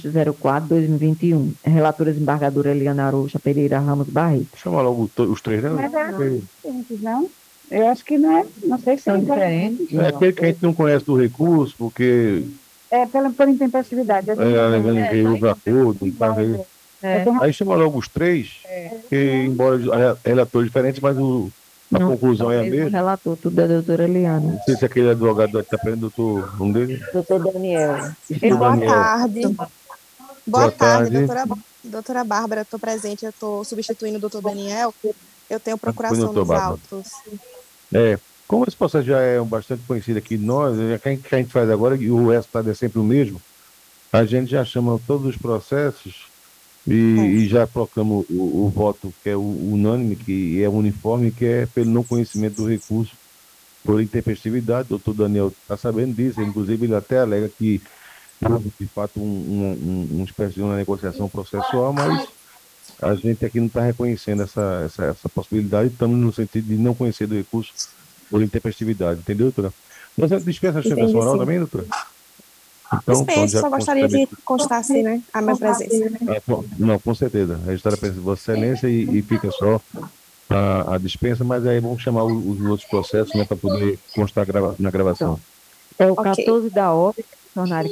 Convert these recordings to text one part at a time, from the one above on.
04/2021. Relatora desembargadora Eliana Aroucha Pereira Ramos Barreto. Chama logo os três, né? Mas é diferentes, não? Eu acho que não é. Não sei se São é diferentes. É aquele que a gente não conhece do recurso, porque por intempestividade. alegando que houve acordo e tal. É. Aí chama logo os três, que embora relatores diferentes, mas a Não, conclusão é a mesmo mesma. relator, tudo da doutora Eliana. Não sei se aquele advogado que está prendendo, doutor, um dele. Doutor Daniel. Doutor Boa Daniel. tarde. Boa Boa tarde, tarde. doutora Bárbara. Estou presente, eu estou substituindo o doutor Daniel. Eu tenho Foi, procuração doutor nos Bárbara. autos. Como esse processo já é bastante conhecido aqui de nós, o que a gente faz agora, e o resultado é sempre o mesmo, a gente já chama todos os processos e já proclama o voto que é unânime, que é uniforme, que é pelo não conhecimento do recurso por intempestividade. O doutor Daniel está sabendo disso, inclusive ele até alega que houve, de fato, uma espécie de uma negociação processual, mas a gente aqui não está reconhecendo essa possibilidade, estamos no sentido de não conhecer do recurso por intempestividade, entendeu, doutora? Você dispensa a sustentação Entendi, oral sim. também, doutora? Então, pronto, Dispenso, já só gostaria consta. de constar assim, né, a minha presença. Não, com certeza. Registrada a presença de Vossa Excelência e fica só a dispensa, mas aí vamos chamar os outros processos, né, para poder constar na gravação. É o Ok. 14 da ordem, funcionário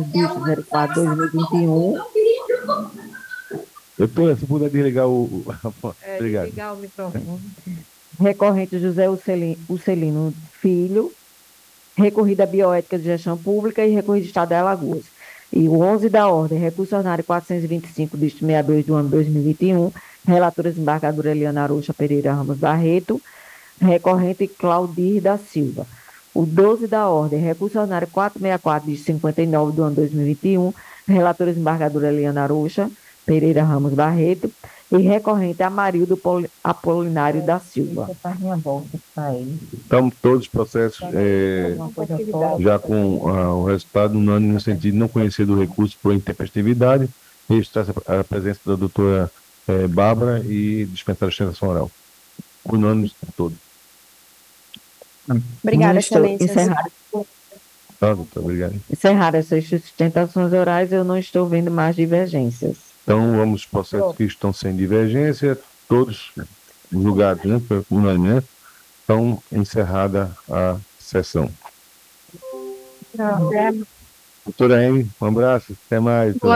500/04/2021. Doutora, se puder desligar Obrigado. Desligar o microfone. Recorrente José Ucelino Filho, recorrida bioética de gestão pública e recorrido Estado de Alagoas. E o 11 da ordem, recurso ordinário 425, dígito 62 do ano 2021, relatora desembargadora Eliana Aroucha Pereira Ramos Barreto, recorrente Claudir da Silva. O 12 da ordem, recurso ordinário 464, dígito 59 do ano 2021, relatora desembargadora Eliana Aroucha Pereira Ramos Barreto, e recorrente Amarildo Apolinário da Silva. Então, todos os processos já com o resultado unânime no sentido de não conhecer do recurso por intempestividade, registrar a presença da doutora Bárbara e dispensar a sustentação oral. Unânime todo. Obrigada, Ministro, Excelência. Tá, doutor, obrigado. Encerrar essas sustentações orais, eu não estou vendo mais divergências. Então, vamos aos processos que estão sem divergência, todos julgados, né? Foi unânime, né? Então, encerrada a sessão. Doutora Amy, um abraço, até mais.